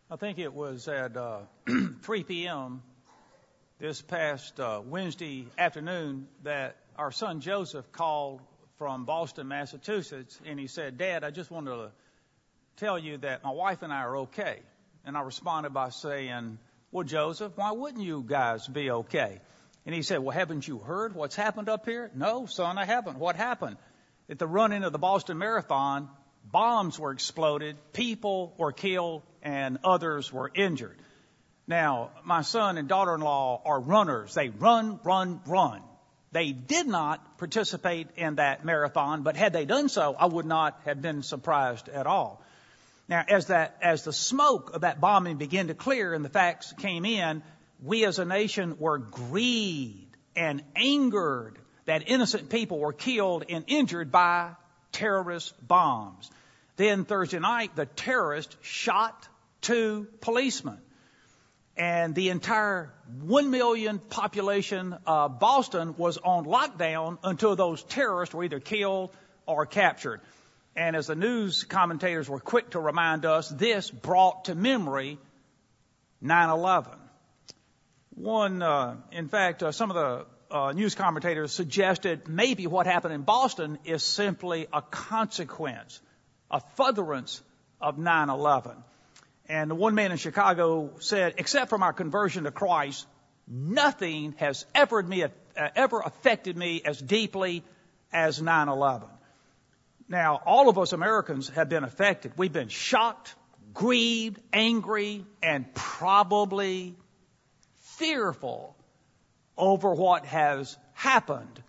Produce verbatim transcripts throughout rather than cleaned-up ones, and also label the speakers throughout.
Speaker 1: I think it was at uh, three p.m. this past uh, Wednesday afternoon that our son Joseph called from Boston, Massachusetts, and he said, "Dad, I just wanted to tell you that my wife and I are okay." And I responded by saying, "Well, Joseph, why wouldn't you guys be okay?" And he said, "Well, haven't you heard what's happened up here?" "No, son, I haven't." "What happened?" "At the run-in of the Boston Marathon, bombs were exploded, people were killed, and others were injured." Now, my son and daughter-in-law are runners. They run, run, run. They did not participate in that marathon, but had they done so, I would not have been surprised at all. Now, as that, as the smoke of that bombing began to clear and the facts came in, we as a nation were grieved and angered that innocent people were killed and injured by terrorist bombs. Then Thursday night, the terrorist shot two policemen. And the entire one million population of Boston was on lockdown until those terrorists were either killed or captured. And as the news commentators were quick to remind us, this brought to memory nine eleven. One, uh, in fact, uh, some of the uh, news commentators suggested maybe what happened in Boston is simply a consequence, a furtherance of nine eleven. And the one man in Chicago said, "Except for my conversion to Christ, nothing has ever, me, uh, ever affected me as deeply as nine eleven. Now, all of us Americans have been affected. We've been shocked, grieved, angry, and probably fearful over what has happened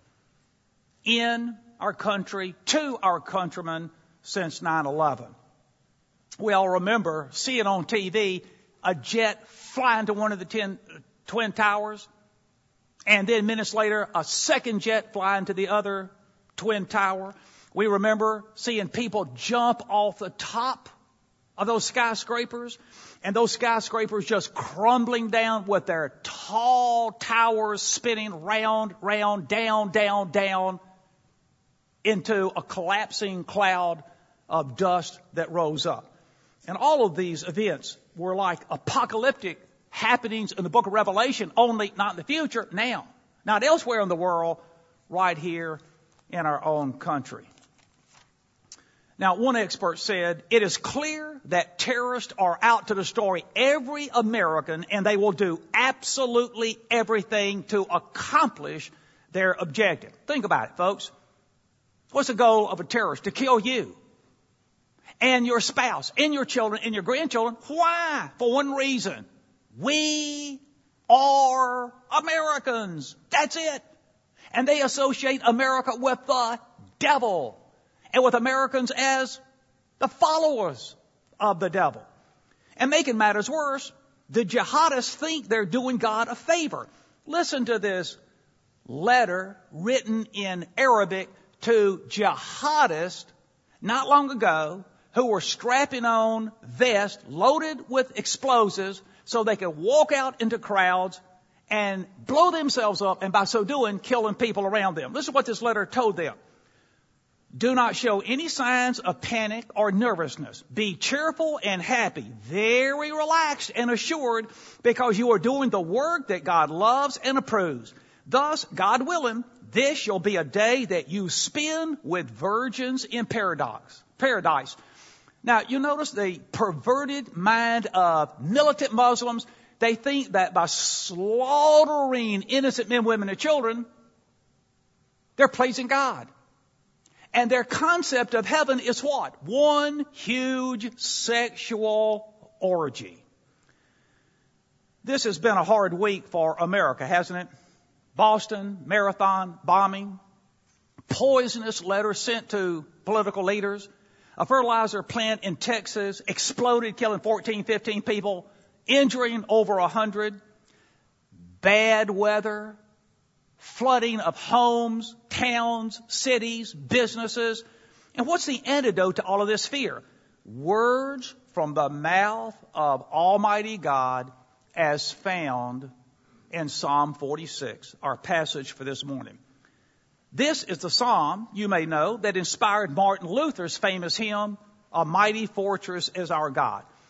Speaker 1: in our country, to our countrymen, since nine eleven. We all remember seeing on T V a jet fly into one of the ten, Twin Towers, and then minutes later, a second jet fly into the other Twin Tower. We remember seeing people jump off the top of those skyscrapers, and those skyscrapers just crumbling down with their tall towers spinning round, round, down, down, down into a collapsing cloud of dust that rose up. And all of these events were like apocalyptic happenings in the book of Revelation, only not in the future, now. Not elsewhere in the world, right here in our own country. Now, one expert said, "It is clear that terrorists are out to destroy every American, and they will do absolutely everything to accomplish their objective." Think about it, folks. What's the goal of a terrorist? To kill you and your spouse and your children and your grandchildren. Why? For one reason. We are Americans. That's it. And they associate America with the devil, and with Americans as the followers of the devil. And making matters worse, the jihadists think they're doing God a favor. Listen to this letter written in Arabic to jihadists not long ago who were strapping on vests loaded with explosives so they could walk out into crowds and blow themselves up, and by so doing, killing people around them. Listen to what this letter told them. "Do not show any signs of panic or nervousness. Be cheerful and happy, very relaxed and assured, because you are doing the work that God loves and approves. Thus, God willing, this shall be a day that you spend with virgins in paradise." Paradise. Now, you notice the perverted mind of militant Muslims. They think that by slaughtering innocent men, women, and children, they're pleasing God. And their concept of heaven is what? One huge sexual orgy. This has been a hard week for America, hasn't it? Boston Marathon bombing, poisonous letters sent to political leaders, a fertilizer plant in Texas exploded, killing fourteen, fifteen people, injuring over one hundred, bad weather, flooding of homes, towns, cities, businesses. And what's the antidote to all of this fear? Words from the mouth of Almighty God as found in Psalm forty-six, our passage for this morning. This is the psalm, you may know, that inspired Martin Luther's famous hymn, "A Mighty Fortress is Our God."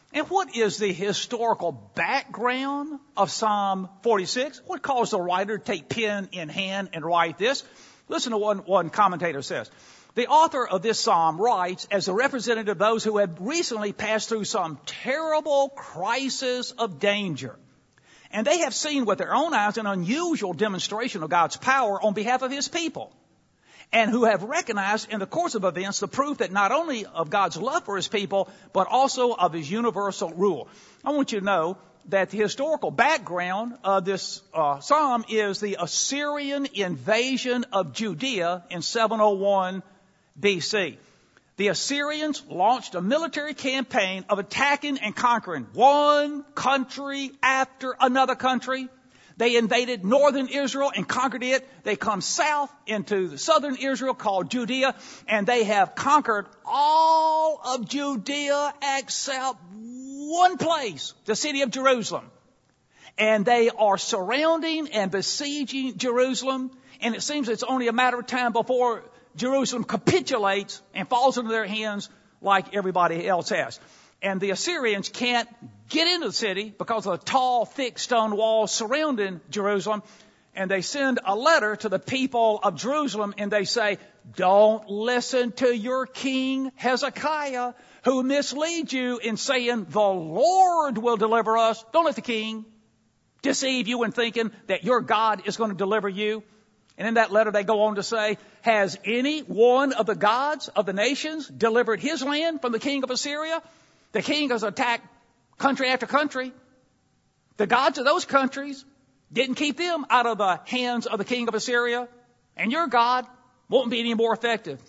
Speaker 1: And what is the historical background of Psalm forty-six? What caused the writer to take pen in hand and write this? Listen to what one commentator says. The author of this psalm writes as a representative of those who had recently passed through some terrible crisis of danger. And they have seen with their own eyes an unusual demonstration of God's power on behalf of his people. And who have recognized in the course of events the proof that not only of God's love for his people, but also of his universal rule. I want you to know that the historical background of this uh, psalm is the Assyrian invasion of Judea in seven oh one B C. The Assyrians launched a military campaign of attacking and conquering one country after another country. They invaded northern Israel and conquered it. They come south into the southern Israel called Judea, and they have conquered all of Judea except one place, the city of Jerusalem. And they are surrounding and besieging Jerusalem, and it seems it's only a matter of time before Jerusalem capitulates and falls into their hands like everybody else has. And the Assyrians can't get into the city because of the tall, thick stone walls surrounding Jerusalem. And they send a letter to the people of Jerusalem and they say, don't listen to your king Hezekiah, who misleads you in saying the Lord will deliver us. Don't let the king deceive you in thinking that your God is going to deliver you. And in that letter they go on to say, has any one of the gods of the nations delivered his land from the king of Assyria? The king has attacked country after country. The gods of those countries didn't keep them out of the hands of the king of Assyria. And your God won't be any more effective.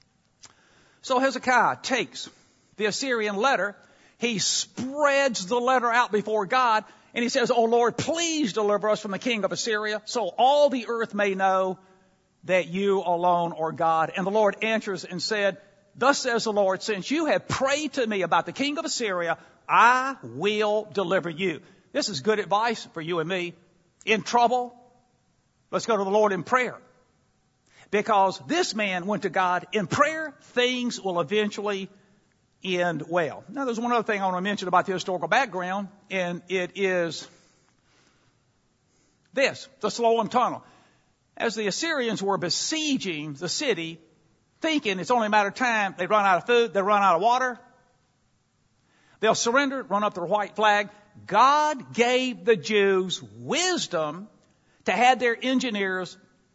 Speaker 1: So Hezekiah takes the Assyrian letter. He spreads the letter out before God. And he says, oh Lord, please deliver us from the king of Assyria, so all the earth may know that you alone are God. And the Lord answers and said, thus says the Lord, since you have prayed to me about the king of Assyria, I will deliver you. This is good advice for you and me. In trouble, let's go to the Lord in prayer. Because this man went to God in prayer, things will eventually end well. Now, there's one other thing I want to mention about the historical background, and it is this, the Siloam Tunnel. As the Assyrians were besieging the city, thinking it's only a matter of time, they run out of food, they run out of water, they'll surrender, run up their white flag. God gave the Jews wisdom to have their engineers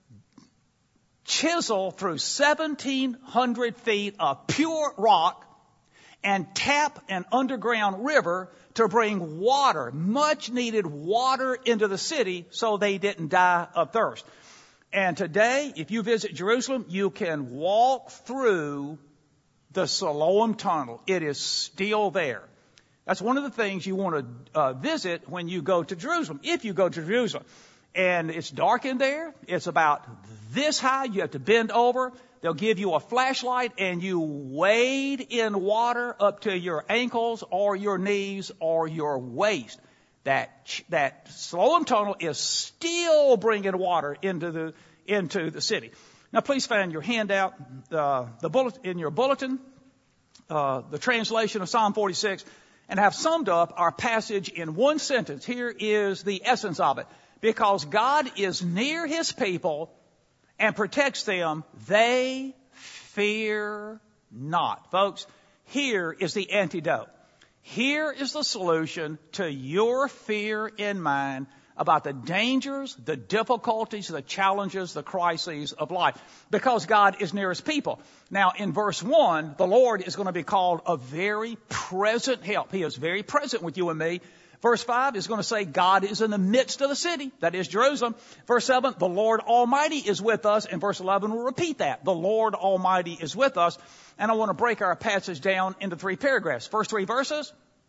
Speaker 1: chisel through seventeen hundred feet of pure rock and tap an underground river to bring water, much needed water, into the city so they didn't die of thirst. And today, if you visit Jerusalem, you can walk through the Siloam Tunnel. It is still there. That's one of the things you want to uh, visit when you go to Jerusalem, if you go to Jerusalem. And it's dark in there. It's about this high. You have to bend over. They'll give you a flashlight and you wade in water up to your ankles or your knees or your waist. That that Siloam Tunnel is still bringing water into the into the city. Now, please find your handout, uh, the bullet in your bulletin, uh, the translation of Psalm forty-six, and have summed up our passage in one sentence. Here is the essence of it: because God is near His people and protects them, they fear not. Folks, here is the antidote. Here is the solution to your fear and mine about the dangers, the difficulties, the challenges, the crises of life. Because God is near His people. Now, in verse one, the Lord is going to be called a very present help. He is very present with you and me. Verse five is going to say God is in the midst of the city. That is Jerusalem. Verse seven, the Lord Almighty is with us. And verse eleven will repeat that. The Lord Almighty is with us. And I want to break our passage down into three paragraphs. First three verses,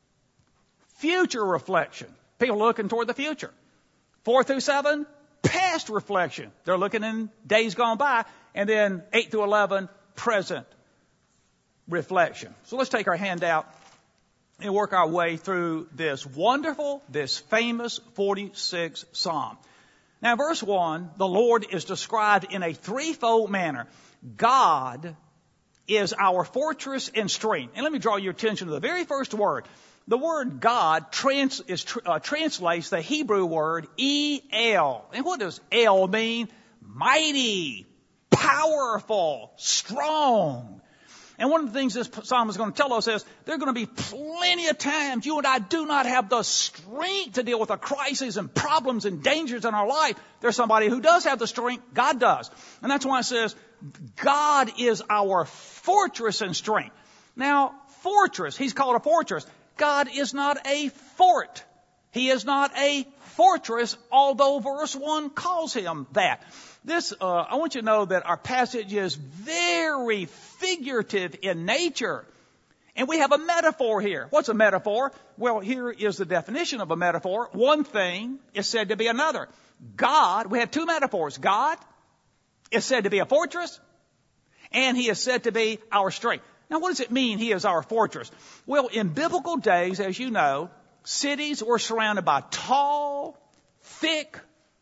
Speaker 1: future reflection. People looking toward the future. Four through seven, past reflection. They're looking in days gone by. And then eight through eleven, present reflection. So let's take our handout and work our way through this wonderful, this famous forty-sixth Psalm. Now, verse one, the Lord is described in a threefold manner. God is our fortress and strength. And let me draw your attention to the very first word. The word God trans, is, uh, translates the Hebrew word E L. And what does El mean? Mighty, powerful, strong. And one of the things this psalm is going to tell us is there are going to be plenty of times you and I do not have the strength to deal with the crises and problems and dangers in our life. There's somebody who does have the strength. God does. And that's why it says God is our fortress and strength. Now, fortress, he's called a fortress. God is not a fort. He is not a fortress, although verse one calls him that. This, uh, I want you to know that our passage is very figurative in nature. And we have a metaphor here. What's a metaphor? Well, here is the definition of a metaphor. One thing is said to be another. God, we have two metaphors. God is said to be a fortress, and he is said to be our strength. Now, what does it mean he is our fortress? Well, in biblical days, as you know, cities were surrounded by tall, thick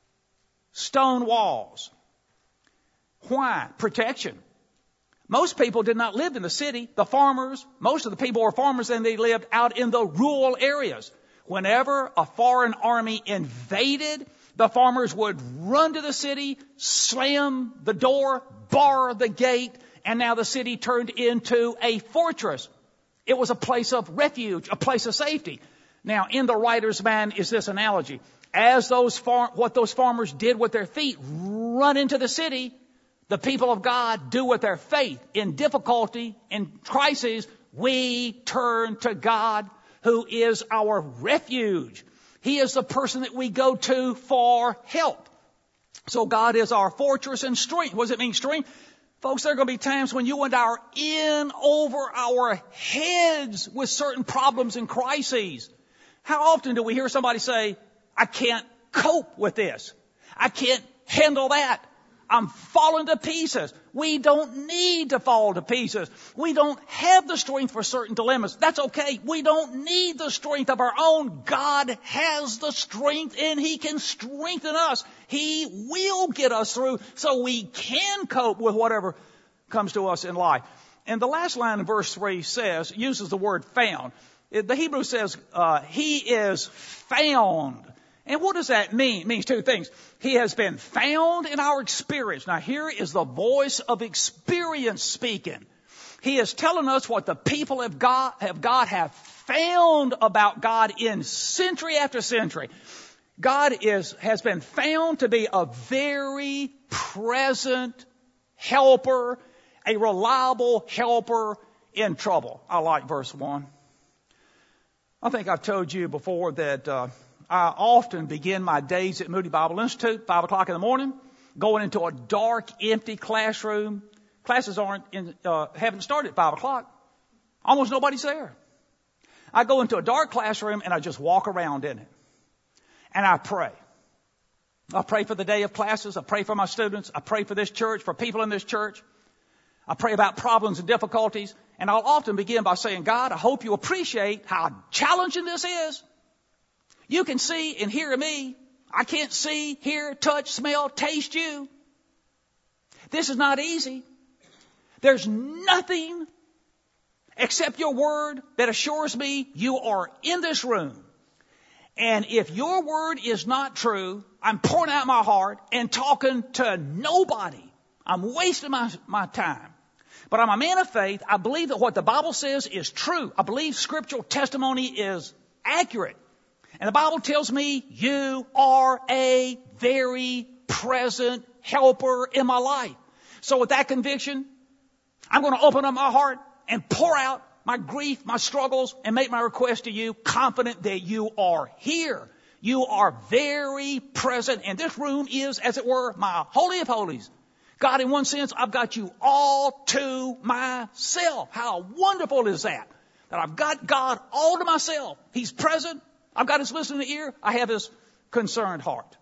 Speaker 1: stone walls. Why? Protection. Most people did not live in the city. The farmers, most of the people were farmers, and they lived out in the rural areas. Whenever a foreign army invaded, the farmers would run to the city, slam the door, bar the gate, and now the city turned into a fortress. It was a place of refuge, a place of safety. Now, in the writer's mind is this analogy. As those far, what those farmers did with their feet, run into the city, the people of God do with their faith. In difficulty, in crises, we turn to God, who is our refuge. He is the person that we go to for help. So God is our fortress and strength. What does it mean, strength? Folks, there are going to be times when you and I are in over our heads with certain problems and crises. How often do we hear somebody say, I can't cope with this. I can't handle that. I'm falling to pieces. We don't need to fall to pieces. We don't have the strength for certain dilemmas. That's okay. We don't need the strength of our own. God has the strength, and he can strengthen us. He will get us through so we can cope with whatever comes to us in life. And the last line in verse three says, uses the word found. The Hebrew says, uh, he is found. And what does that mean? It means two things. He has been found in our experience. Now here is the voice of experience speaking. He is telling us what the people of God have, God have found about God in century after century. God is, has been found to be a very present helper, a reliable helper in trouble. I like verse one. I think I've told you before that, uh, I often begin my days at Moody Bible Institute, five o'clock in the morning, going into a dark, empty classroom. Classes aren't in, uh, haven't started at five o'clock. Almost nobody's there. I go into a dark classroom and I just walk around in it. And I pray. I pray for the day of classes. I pray for my students. I pray for this church, for people in this church. I pray about problems and difficulties. And I'll often begin by saying, God, I hope you appreciate how challenging this is. You can see and hear me. I can't see, hear, touch, smell, taste you. This is not easy. There's nothing except your word that assures me you are in this room. And if your word is not true, I'm pouring out my heart and talking to nobody. I'm wasting my, my time. But I'm a man of faith. I believe that what the Bible says is true. I believe scriptural testimony is accurate. And the Bible tells me you are a very present helper in my life. So with that conviction, I'm going to open up my heart and pour out my grief, my struggles, and make my request to you, confident that you are here. You are very present. And this room is, as it were, my holy of holies. God, in one sense, I've got you all to myself. How wonderful is that? That I've got God all to myself. He's present. I've got his listening ear. I have his concerned heart.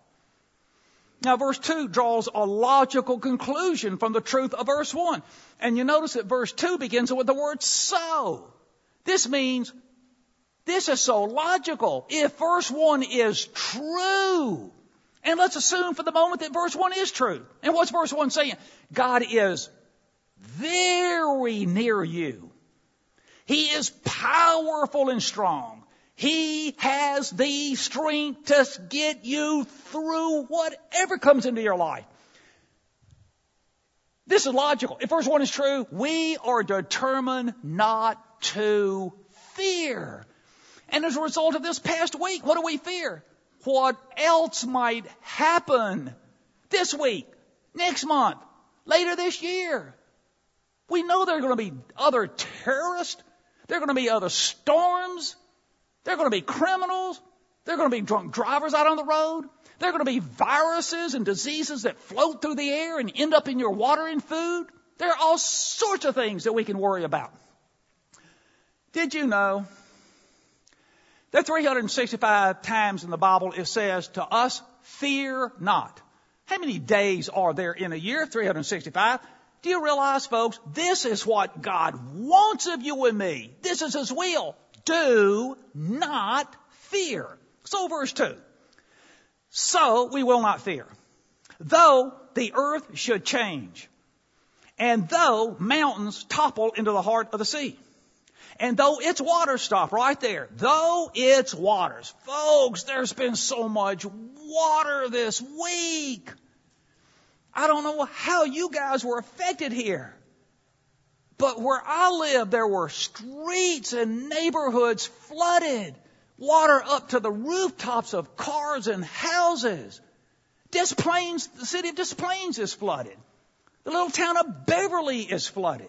Speaker 1: Now, verse two draws a logical conclusion from the truth of verse one. And you notice that verse two begins with the word so. This means this is so logical. If verse one is true, and let's assume for the moment that verse one is true. And what's verse one saying? God is very near you. He is powerful and strong. He has the strength to get you through whatever comes into your life. This is logical. If verse one is true, we are determined not to fear. And as a result of this past week, what do we fear? What else might happen this week, next month, later this year? We know there are going to be other terrorists. There are going to be other storms. There are going to be criminals. There are going to be drunk drivers out on the road. There are going to be viruses and diseases that float through the air and end up in your water and food. There are all sorts of things that we can worry about. Did you know that three hundred sixty-five times in the Bible it says to us, fear not? How many days are there in a year? three hundred sixty-five. Do you realize, folks, this is what God wants of you and me. This is His will. Do not fear. So verse two. So we will not fear, though the earth should change, and though mountains topple into the heart of the sea, and though its waters stop right there, though its waters. Folks, there's been so much water this week. I don't know how you guys were affected here. But where I live, there were streets and neighborhoods flooded. Water up to the rooftops of cars and houses. Des Plaines, the city of Des Plaines is flooded. The little town of Beverly is flooded.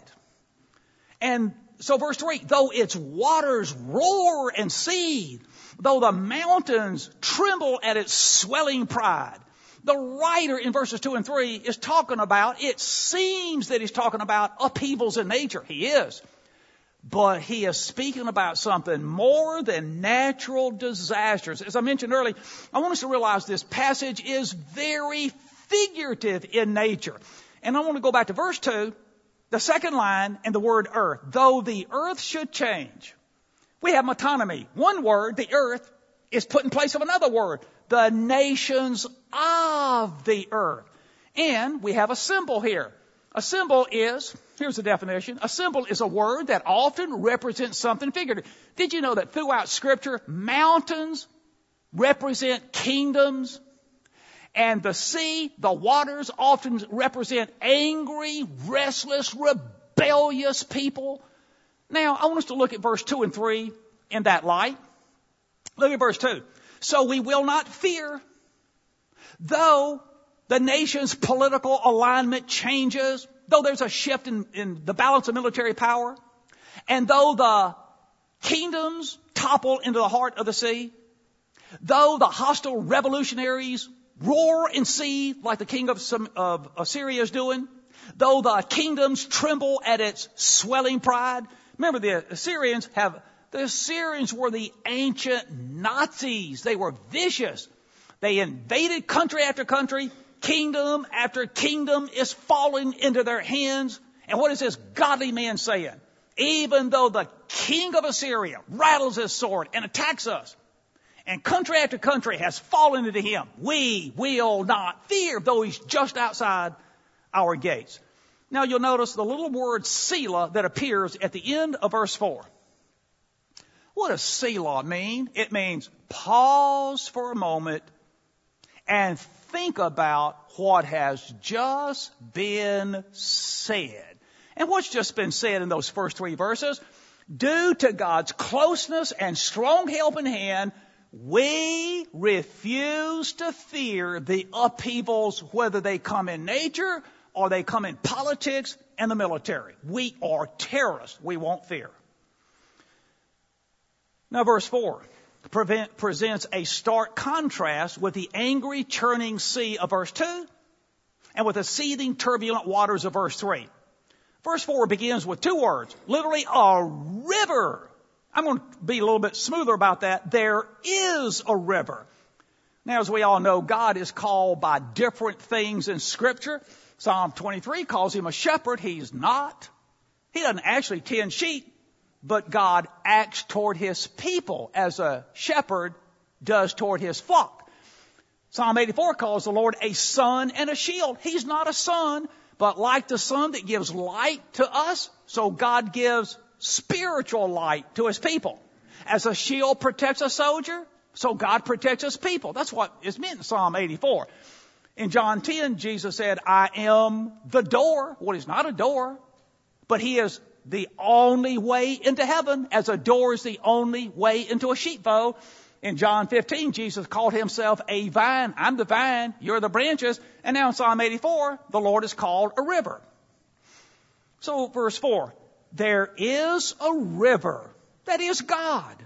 Speaker 1: And so verse three, though its waters roar and seethe, though the mountains tremble at its swelling pride. The writer in verses two and three is talking about, it seems that he's talking about upheavals in nature. He is. But he is speaking about something more than natural disasters. As I mentioned earlier, I want us to realize this passage is very figurative in nature. And I want to go back to verse two, the second line, and the word earth. Though the earth should change. We have metonymy. One word, the earth, is put in place of another word. The nations of the earth. And we have a symbol here. A symbol is, here's the definition, a symbol is a word that often represents something figurative. Did you know that throughout Scripture, mountains represent kingdoms, and the sea, the waters, often represent angry, restless, rebellious people? Now, I want us to look at verse two and three in that light. Look at verse two. So we will not fear, though the nation's political alignment changes, though there's a shift in, in the balance of military power, and though the kingdoms topple into the heart of the sea, though the hostile revolutionaries roar and seethe like the king of, of Assyria is doing, though the kingdoms tremble at its swelling pride. Remember, the Assyrians have, the Assyrians were the ancient Nazis. They were vicious. They invaded country after country. Kingdom after kingdom is falling into their hands. And what is this godly man saying? Even though the king of Assyria rattles his sword and attacks us, and country after country has fallen into him, we will not fear, though he's just outside our gates. Now you'll notice the little word Selah that appears at the end of verse four. What does Selah mean? It means pause for a moment and think about what has just been said. And what's just been said in those first three verses? Due to God's closeness and strong helping hand, we refuse to fear the upheavals, whether they come in nature or they come in politics and the military. We are terrorists. We won't fear. Now, verse four prevent, presents a stark contrast with the angry, churning sea of verse two and with the seething, turbulent waters of verse three. Verse four begins with two words, literally a river. I'm going to be a little bit smoother about that. There is a river. Now, as we all know, God is called by different things in Scripture. Psalm twenty-three calls him a shepherd. He's not. He doesn't actually tend sheep, but God acts toward his people as a shepherd does toward his flock. Psalm eighty-four calls the Lord a sun and a shield. He's not a sun, but like the sun that gives light to us, so God gives spiritual light to his people. As a shield protects a soldier, so God protects his people. That's what is meant in Psalm eighty-four. In John ten, Jesus said, I am the door. Well, he's not a door, but he is the only way into heaven, as a door is the only way into a sheepfold. In John fifteen, Jesus called himself a vine. I'm the vine, you're the branches. And now in Psalm eighty-four, the Lord is called a river. So verse four, there is a river, that is God,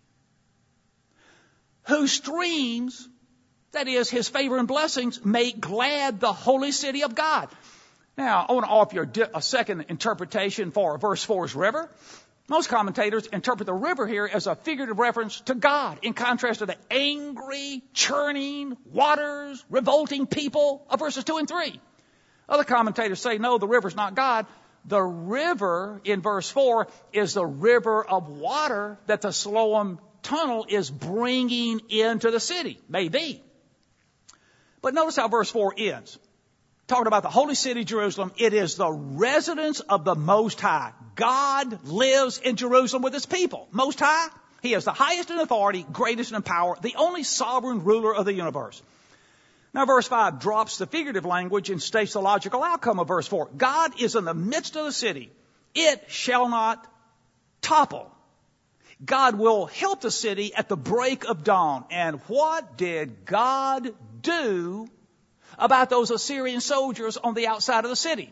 Speaker 1: whose streams, that is his favor and blessings, make glad the holy city of God. Now, I want to offer you a second interpretation for verse four's river. Most commentators interpret the river here as a figurative reference to God, in contrast to the angry, churning waters, revolting people of verses two and three. Other commentators say, no, the river's not God. The river in verse four is the river of water that the Siloam tunnel is bringing into the city. Maybe. But notice how verse four ends. Talking about the holy city, Jerusalem, it is the residence of the Most High. God lives in Jerusalem with his people. Most High, he is the highest in authority, greatest in power, the only sovereign ruler of the universe. Now verse five drops the figurative language and states the logical outcome of verse four. God is in the midst of the city. It shall not topple. God will help the city at the break of dawn. And what did God do about those Assyrian soldiers on the outside of the city?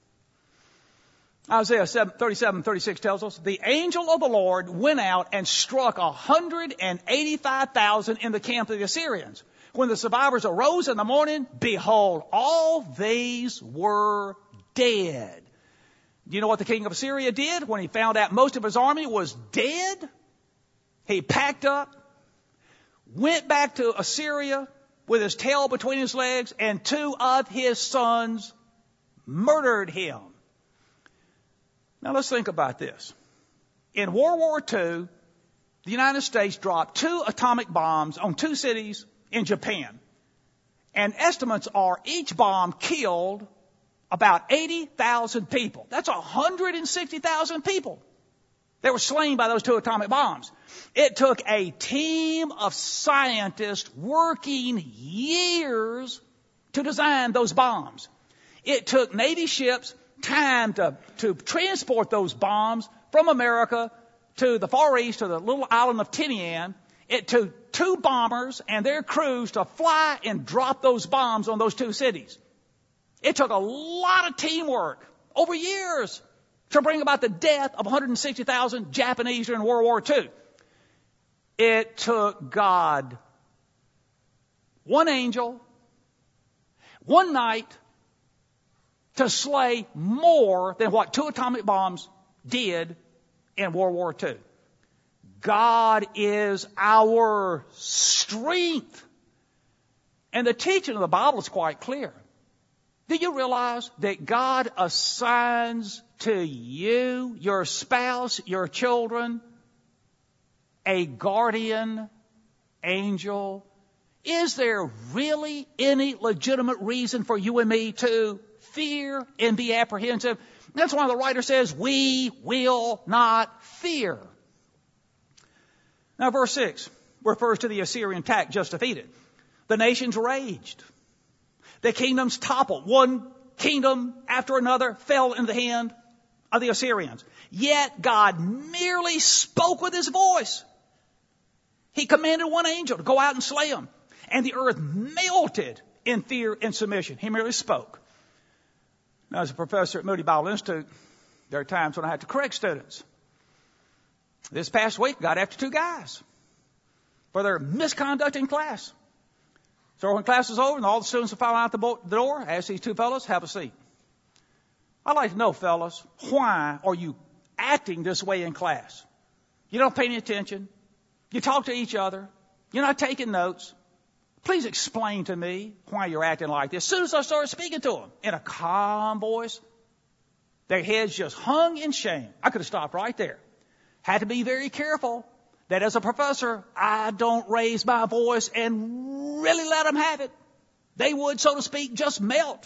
Speaker 1: Isaiah thirty-seven thirty-six tells us, the angel of the Lord went out and struck one hundred eighty-five thousand in the camp of the Assyrians. When the survivors arose in the morning, behold, all these were dead. Do you know what the king of Assyria did when he found out most of his army was dead? He packed up, went back to Assyria with his tail between his legs, and two of his sons murdered him. Now let's think about this. In World War Two, the United States dropped two atomic bombs on two cities in Japan. And estimates are each bomb killed about eighty thousand people. That's one hundred sixty thousand people that were slain by those two atomic bombs. It took a team of scientists working years to design those bombs. It took Navy ships time to, to transport those bombs from America to the Far East, to the little island of Tinian. It took two bombers and their crews to fly and drop those bombs on those two cities. It took a lot of teamwork over years to bring about the death of one hundred sixty thousand Japanese during World War Two. It took God one angel, one night, to slay more than what two atomic bombs did in World War Two. God is our strength. And the teaching of the Bible is quite clear. Do you realize that God assigns to you, your spouse, your children, a guardian angel? Is there really any legitimate reason for you and me to fear and be apprehensive? That's why the writer says, we will not fear. Now verse six refers to the Assyrian attack just defeated. The nations raged. The kingdoms toppled. One kingdom after another fell in the hand of the Assyrians. Yet God merely spoke with his voice. He commanded one angel to go out and slay them. And the earth melted in fear and submission. He merely spoke. Now, as a professor at Moody Bible Institute, there are times when I have to correct students. This past week, got after two guys for their misconduct in class. So when class is over and all the students are filing out the, bo- the door, I ask these two fellows, have a seat. I'd like to know, fellas, why are you acting this way in class? You don't pay any attention. You talk to each other. You're not taking notes. Please explain to me why you're acting like this. As soon as I started speaking to them in a calm voice, their heads just hung in shame. I could have stopped right there. Had to be very careful that as a professor, I don't raise my voice and really let them have it. They would, so to speak, just melt.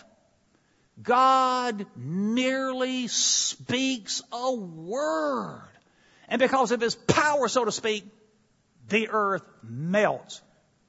Speaker 1: God merely speaks a word, And because of his power, so to speak, the earth melts.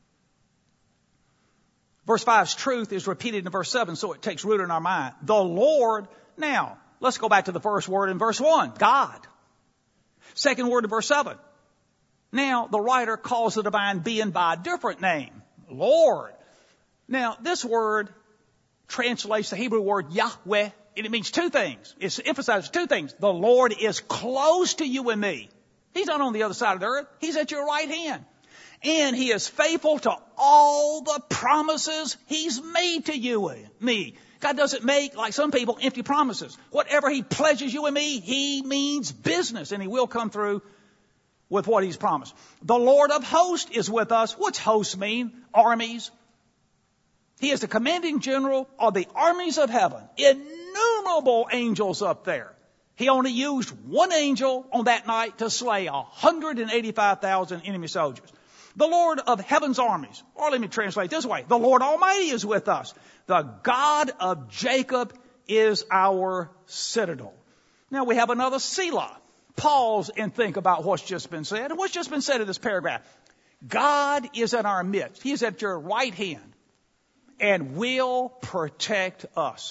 Speaker 1: Verse five's truth is repeated in verse seven, so it takes root in our mind. The Lord. Now, let's go back to the first word in verse one, God. Second word in verse seven. Now, the writer calls the divine being by a different name, Lord. Now, this word translates the Hebrew word Yahweh, and it means two things. It emphasizes two things. The Lord is close to you and me. He's not on the other side of the earth. He's at your right hand. And he is faithful to all the promises he's made to you and me. God doesn't make, like some people, empty promises. Whatever he pledges you and me, he means business, and he will come through with what he's promised. The Lord of hosts is with us. What's hosts mean? Armies. He is the commanding general of the armies of heaven. Innumerable angels up there. He only used one angel on that night to slay one hundred eighty-five thousand enemy soldiers. The Lord of heaven's armies. Or let me translate this way. The Lord Almighty is with us. The God of Jacob is our citadel. Now we have another Selah. Pause and think about what's just been said. And what's just been said in this paragraph. God is in our midst. He is at your right hand and will protect us.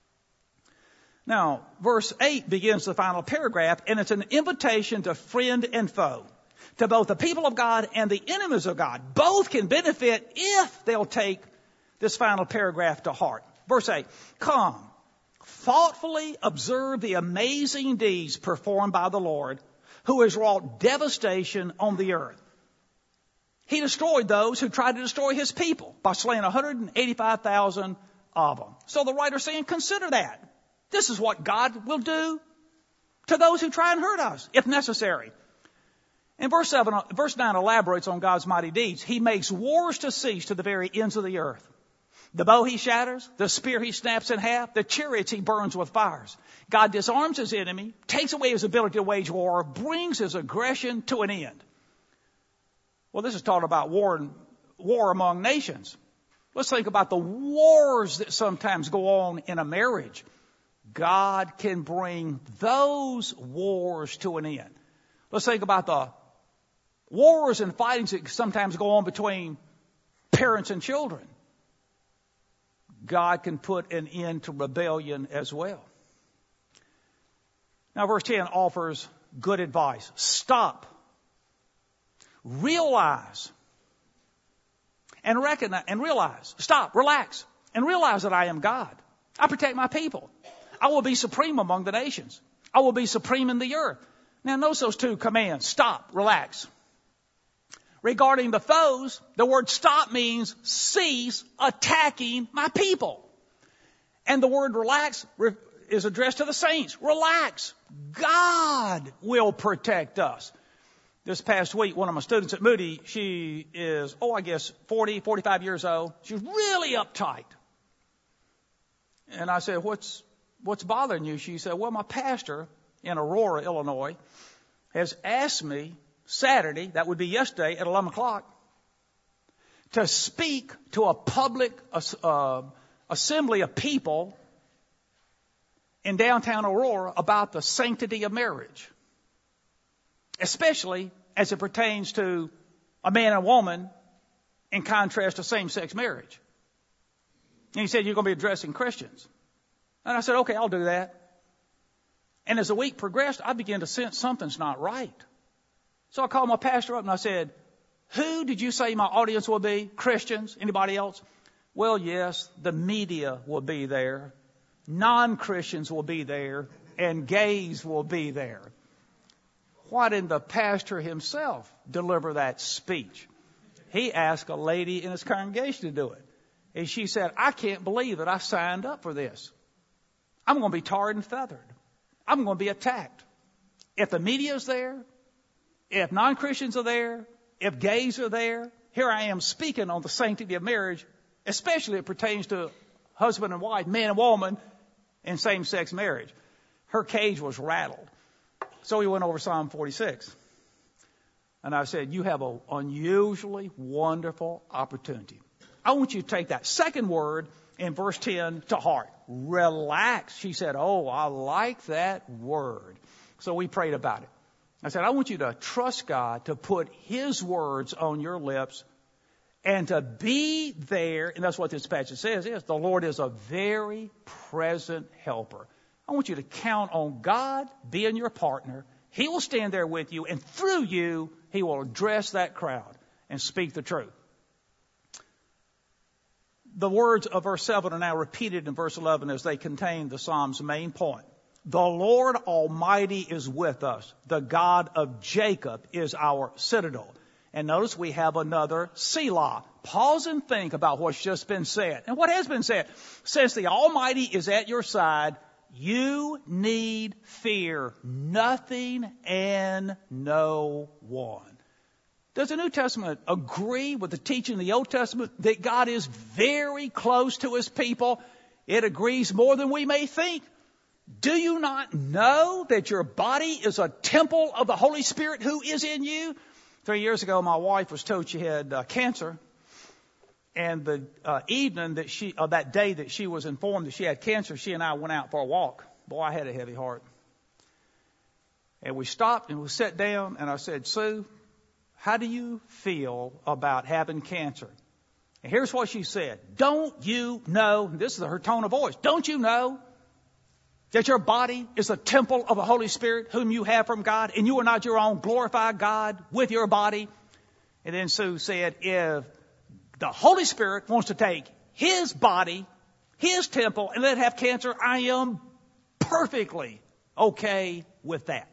Speaker 1: Now, verse eight begins the final paragraph, and it's an invitation to friend and foe, to both the people of God and the enemies of God. Both can benefit if they'll take this final paragraph to heart. Verse eight, come, thoughtfully observe the amazing deeds performed by the Lord, who has wrought devastation on the earth. He destroyed those who tried to destroy his people by slaying one hundred eighty-five thousand of them. So the writer's saying, consider that. This is what God will do to those who try and hurt us, if necessary. And verse seven, verse nine elaborates on God's mighty deeds. He makes wars to cease to the very ends of the earth. The bow he shatters, the spear he snaps in half, the chariots he burns with fires. God disarms his enemy, takes away his ability to wage war, brings his aggression to an end. Well, this is talking about war, and, war among nations. Let's think about the wars that sometimes go on in a marriage. God can bring those wars to an end. Let's think about the wars and fightings that sometimes go on between parents and children. God can put an end to rebellion as well. Now, verse ten offers good advice. Stop. Realize. And recognize and realize. Stop. Relax. And realize that I am God. I protect my people. I will be supreme among the nations. I will be supreme in the earth. Now, notice those two commands. Stop. Relax. Regarding the foes, the word stop means cease attacking my people. And the word relax is addressed to the saints. Relax. God will protect us. This past week, one of my students at Moody, she is, oh, I guess forty, forty-five years old. She's really uptight. And I said, what's, what's bothering you? She said, well, my pastor in Aurora, Illinois, has asked me Saturday, that would be yesterday at eleven o'clock, to speak to a public uh, assembly of people in downtown Aurora about the sanctity of marriage, especially as it pertains to a man and a woman in contrast to same-sex marriage. And he said, you're going to be addressing Christians. And I said, okay, I'll do that. And as the week progressed, I began to sense something's not right. So I called my pastor up and I said, who did you say my audience will be? Christians? Anybody else? Well, yes, the media will be there. Non-Christians will be there. And gays will be there. Why didn't the pastor himself deliver that speech? He asked a lady in his congregation to do it. And she said, I can't believe that I signed up for this. I'm going to be tarred and feathered. I'm going to be attacked. If the media is there, if non-Christians are there, if gays are there, here I am speaking on the sanctity of marriage, especially it pertains to husband and wife, man and woman, in same-sex marriage. Her cage was rattled. So we went over Psalm forty-six. And I said, you have an unusually wonderful opportunity. I want you to take that second word in verse ten to heart. Relax. She said, oh, I like that word. So we prayed about it. I said, I want you to trust God to put His words on your lips and to be there. And that's what this passage says is the Lord is a very present helper. I want you to count on God being your partner. He will stand there with you, and through you, He will address that crowd and speak the truth. The words of verse seven are now repeated in verse eleven as they contain the Psalm's main point. The Lord Almighty is with us. The God of Jacob is our citadel. And notice we have another Selah. Pause and think about what's just been said. And what has been said? Since the Almighty is at your side, you need fear nothing and no one. Does the New Testament agree with the teaching of the Old Testament that God is very close to His people? It agrees more than we may think. Do you not know that your body is a temple of the Holy Spirit who is in you? Three years ago, my wife was told she had uh, cancer. And the uh, evening that she, uh, that day that she was informed that she had cancer, she and I went out for a walk. Boy, I had a heavy heart. And we stopped and we sat down and I said, Sue, how do you feel about having cancer? And here's what she said. Don't you know, and this is her tone of voice, don't you know that your body is a temple of the Holy Spirit whom you have from God, and you are not your own? Glorify God with your body. And then Sue said, if the Holy Spirit wants to take His body, His temple, and let it have cancer, I am perfectly okay with that.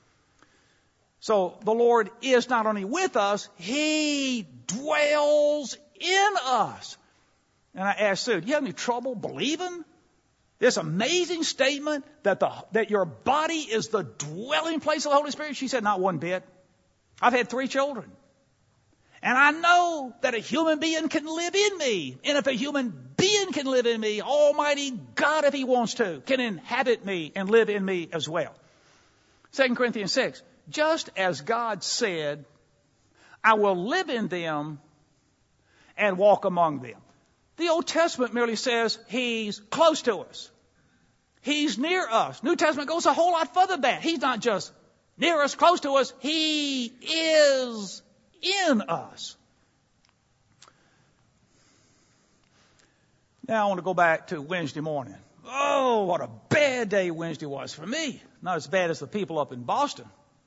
Speaker 1: So the Lord is not only with us, He dwells in us. And I asked Sue, do you have any trouble believing this amazing statement that the that your body is the dwelling place of the Holy Spirit? She said, not one bit. I've had three children. And I know that a human being can live in me. And if a human being can live in me, Almighty God, if He wants to, can inhabit me and live in me as well. Second Corinthians six, just as God said, I will live in them and walk among them. The Old Testament merely says He's close to us. He's near us. New Testament goes a whole lot further than that. He's not just near us, close to us. He is in us. Now I want to go back to Wednesday morning. Oh, what a bad day Wednesday was for me. Not as bad as the people up in Boston.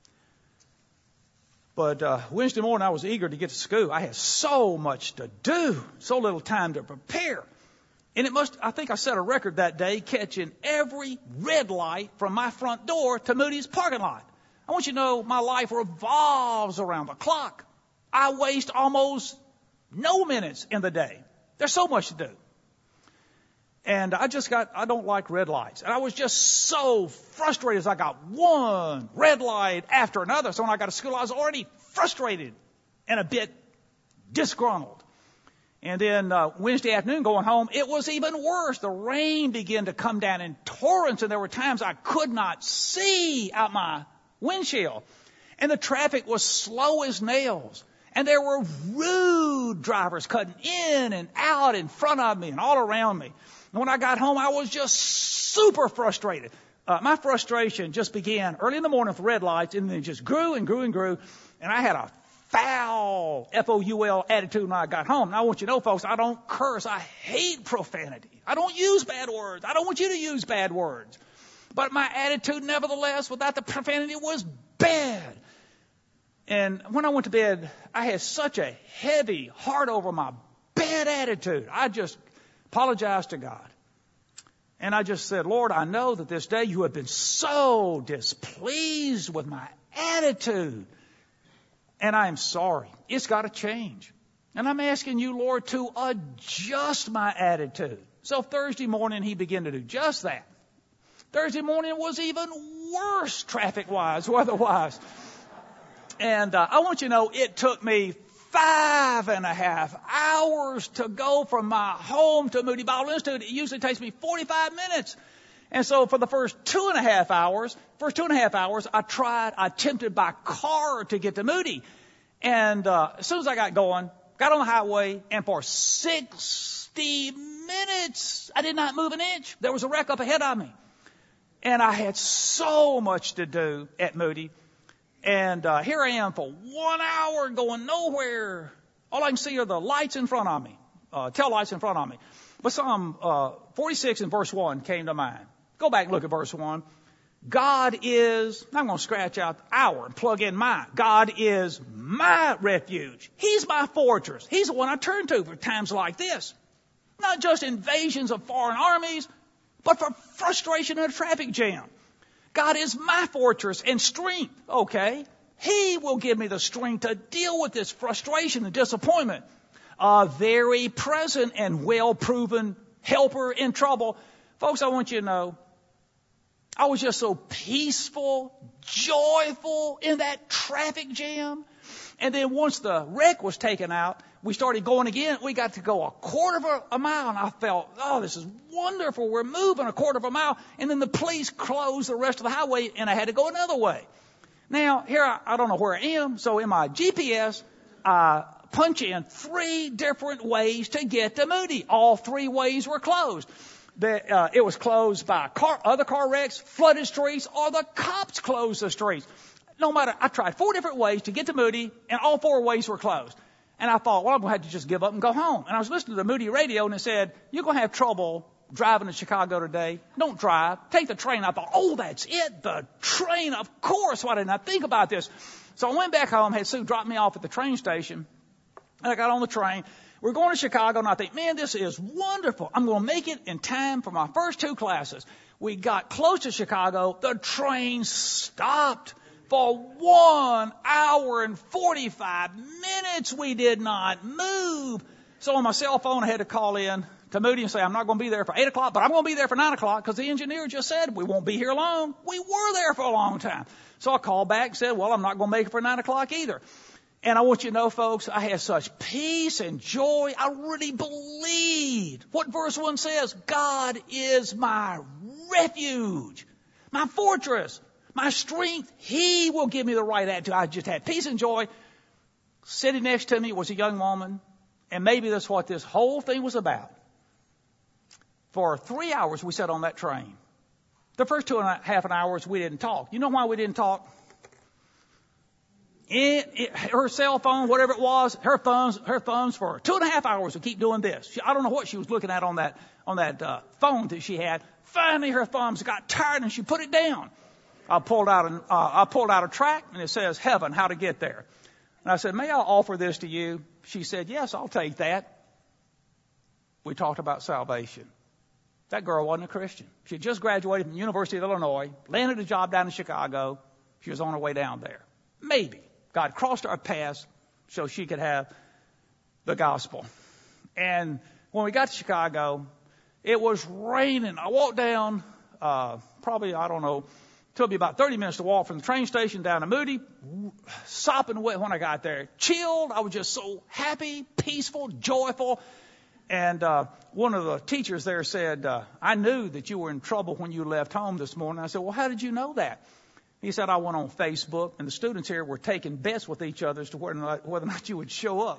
Speaker 1: But uh, Wednesday morning I was eager to get to school. I had so much to do, so little time to prepare. And it must, I think I set a record that day catching every red light from my front door to Moody's parking lot. I want you to know my life revolves around the clock. I waste almost no minutes in the day. There's so much to do. And I just got, I don't like red lights. And I was just so frustrated as I got one red light after another. So when I got to school, I was already frustrated and a bit disgruntled. And then uh, Wednesday afternoon going home, it was even worse. The rain began to come down in torrents, and there were times I could not see out my windshield. And the traffic was slow as nails. And there were rude drivers cutting in and out in front of me and all around me. And when I got home, I was just super frustrated. Uh, my frustration just began early in the morning with red lights, and then it just grew and grew and grew. And I had a foul, F O U L attitude when I got home. And I want you to know, folks, I don't curse. I hate profanity. I don't use bad words. I don't want you to use bad words. But my attitude, nevertheless, without the profanity, was bad. And when I went to bed, I had such a heavy heart over my bad attitude. I just apologized to God. And I just said, Lord, I know that this day you have been so displeased with my attitude. And I am sorry. It's got to change. And I'm asking you, Lord, to adjust my attitude. So Thursday morning, He began to do just that. Thursday morning was even worse traffic-wise, weather-wise. And uh, I want you to know it took me five and a half hours to go from my home to Moody Bible Institute. It usually takes me forty-five minutes. And so for the first two and a half hours, first two and a half hours, I tried, I attempted by car to get to Moody. And uh, as soon as I got going, got on the highway, and for sixty minutes, I did not move an inch. There was a wreck up ahead of me. And I had so much to do at Moody. And uh, here I am for one hour going nowhere. All I can see are the lights in front of me, uh, tail lights in front of me. But Psalm uh, forty-six and verse one came to mind. Go back and look at verse one. God is, I'm going to scratch out our and plug in my. God is my refuge. He's my fortress. He's the one I turn to for times like this. Not just invasions of foreign armies, but for frustration in a traffic jam. God is my fortress and strength, okay? He will give me the strength to deal with this frustration and disappointment. A very present and well-proven helper in trouble. Folks, I want you to know, I was just so peaceful, joyful in that traffic jam. And then once the wreck was taken out, we started going again. We got to go a quarter of a, a mile, and I felt, oh, this is wonderful. We're moving a quarter of a mile. And then the police closed the rest of the highway, and I had to go another way. Now, here, I, I don't know where I am. So in my G P S, I punch in three different ways to get to Moody. All three ways were closed. The, uh, it was closed by car, other car wrecks, flooded streets, or the cops closed the streets. No matter, I tried four different ways to get to Moody, and all four ways were closed. And I thought, well, I'm going to have to just give up and go home. And I was listening to the Moody radio, and it said, you're going to have trouble driving to Chicago today. Don't drive. Take the train. I thought, oh, that's it, the train. Of course. Why didn't I think about this? So I went back home, had Sue drop me off at the train station, and I got on the train. We're going to Chicago, and I think, man, this is wonderful. I'm going to make it in time for my first two classes. We got close to Chicago. The train stopped. For one hour and forty-five minutes, we did not move. So on my cell phone, I had to call in to Moody and say, I'm not going to be there for eight o'clock, but I'm going to be there for nine o'clock because the engineer just said we won't be here long. We were there for a long time. So I called back and said, well, I'm not going to make it for nine o'clock either. And I want you to know, folks, I had such peace and joy. I really believed what verse one says. God is my refuge, my fortress, my strength. He will give me the right attitude. I just had peace and joy. Sitting next to me was a young woman, and maybe that's what this whole thing was about. For three hours, we sat on that train. The first two and a half an hours, we didn't talk. You know why we didn't talk? It, it, her cell phone, whatever it was, her thumbs, her thumbs for two and a half hours would keep doing this. She, I don't know what she was looking at on that on that uh, phone that she had. Finally, her thumbs got tired and she put it down. I pulled out an, uh, I pulled out a track and it says heaven, how to get there. And I said, may I offer this to you? She said, yes, I'll take that. We talked about salvation. That girl wasn't a Christian. She had just graduated from the University of Illinois, landed a job down in Chicago. She was on her way down there. Maybe God crossed our paths so she could have the gospel. And when we got to Chicago, it was raining. I walked down, uh, probably, I don't know, took me about thirty minutes to walk from the train station down to Moody, sopping wet when I got there. Chilled. I was just so happy, peaceful, joyful. And uh, one of the teachers there said, uh, I knew that you were in trouble when you left home this morning. I said, well, how did you know that? He said, I went on Facebook, and the students here were taking bets with each other as to whether or not, whether or not you would show up.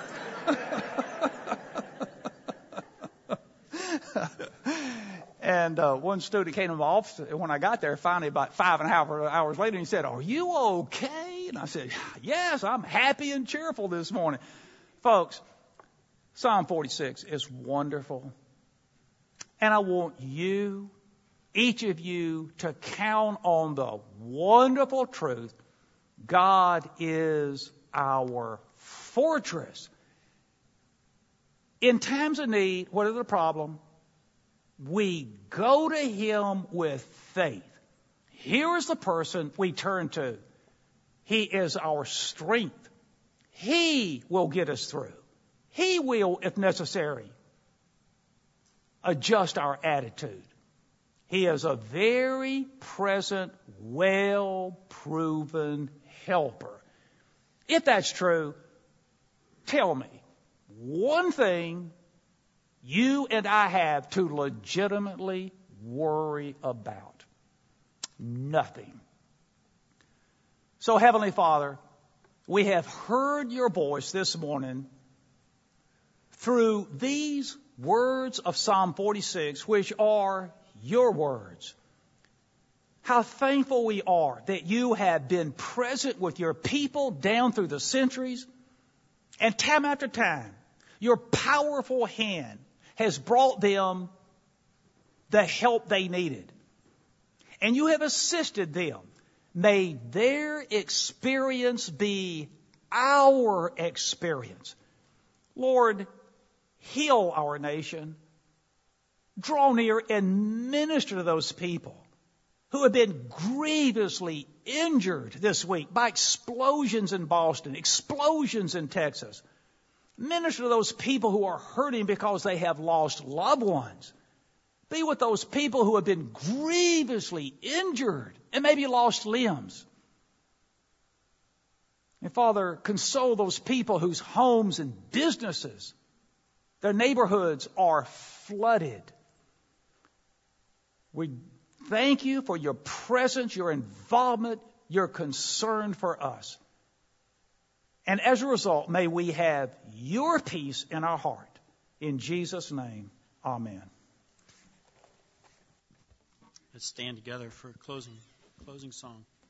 Speaker 1: And uh, one student came to my office when I got there, finally about five and a half hours later, and he said, are you okay? And I said, yes, I'm happy and cheerful this morning. Folks, Psalm forty-six is wonderful. And I want you, each of you, to count on the wonderful truth. God is our fortress. In times of need, what is the problem? We go to Him with faith. Here is the person we turn to. He is our strength. He will get us through. He will, if necessary, adjust our attitude. He is a very present, well-proven helper. If that's true, tell me one thing you and I have to legitimately worry about. Nothing. So, Heavenly Father, we have heard your voice this morning through these words of Psalm forty-six, which are your words. how thankful we are that you have been present with your people down through the centuries. And time after time, your powerful hand has brought them the help they needed. And you have assisted them. May their experience be our experience. Lord, heal our nation. Draw near and minister to those people who have been grievously injured this week by explosions in Boston, explosions in Texas. Minister to those people who are hurting because they have lost loved ones. Be with those people who have been grievously injured and maybe lost limbs. And Father, console those people whose homes and businesses, their neighborhoods are flooded. We thank you for your presence, your involvement, your concern for us. And as a result, may we have your peace in our heart. In Jesus' name, amen.
Speaker 2: Let's stand together for a closing, closing song.